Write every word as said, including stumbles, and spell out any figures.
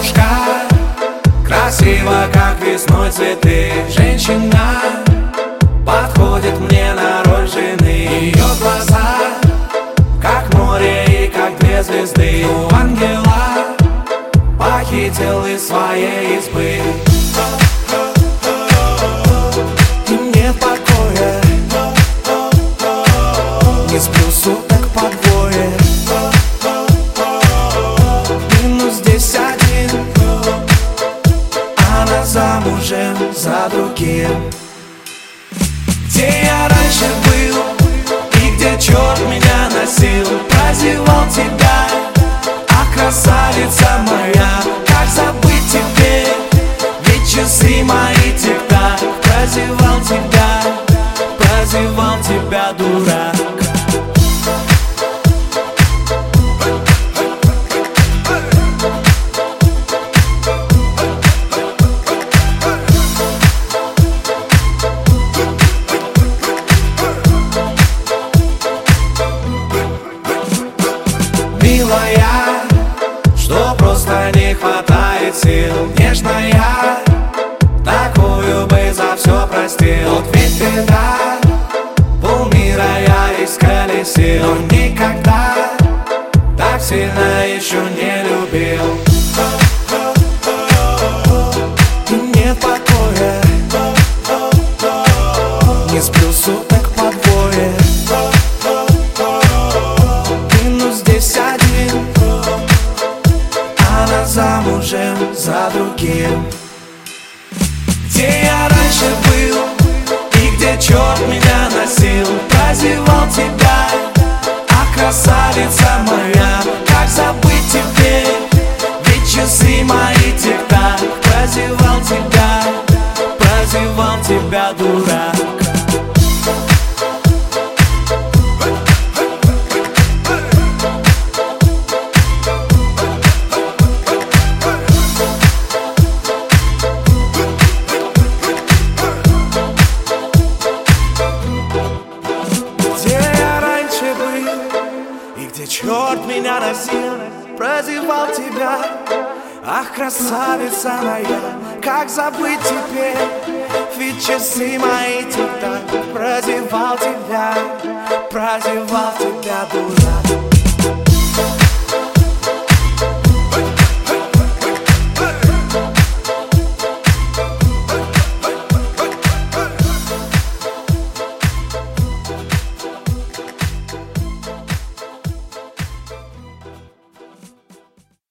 девушка, красиво, как весной цветы. Женщина подходит мне на роль жены. Ее глаза, как море и как две звезды. У ангела похитил из своей избы. И нет покоя, не сплю суток по двое. Минус здесь один, она замужем за другим. Где я раньше был и где черт меня носил, прозевал тебя, ах, красавица моя. Как забыть теперь, ведь часы мои тик-так. Прозевал тебя, прозевал тебя, дурак. Милая, что просто не хватает сил. Нежная, такую бы за все простил. Вот ведь беда, полмира я исколесил, но никогда так сильно еще не любил. И нет покоя, не сплю суток по двое. Минус здесь один, она замужем за другим. Где я раньше был и где черт меня носил, прозевал тебя, ах, красавица моя. Как забыть теперь, ведь часы мои тик-так. Прозевал тебя, прозевал тебя, дурак. И где черт меня носил, прозевал тебя, ах, красавица моя. Как забыть теперь, ведь часы мои тик-так. Прозевал тебя, прозевал тебя, дурак.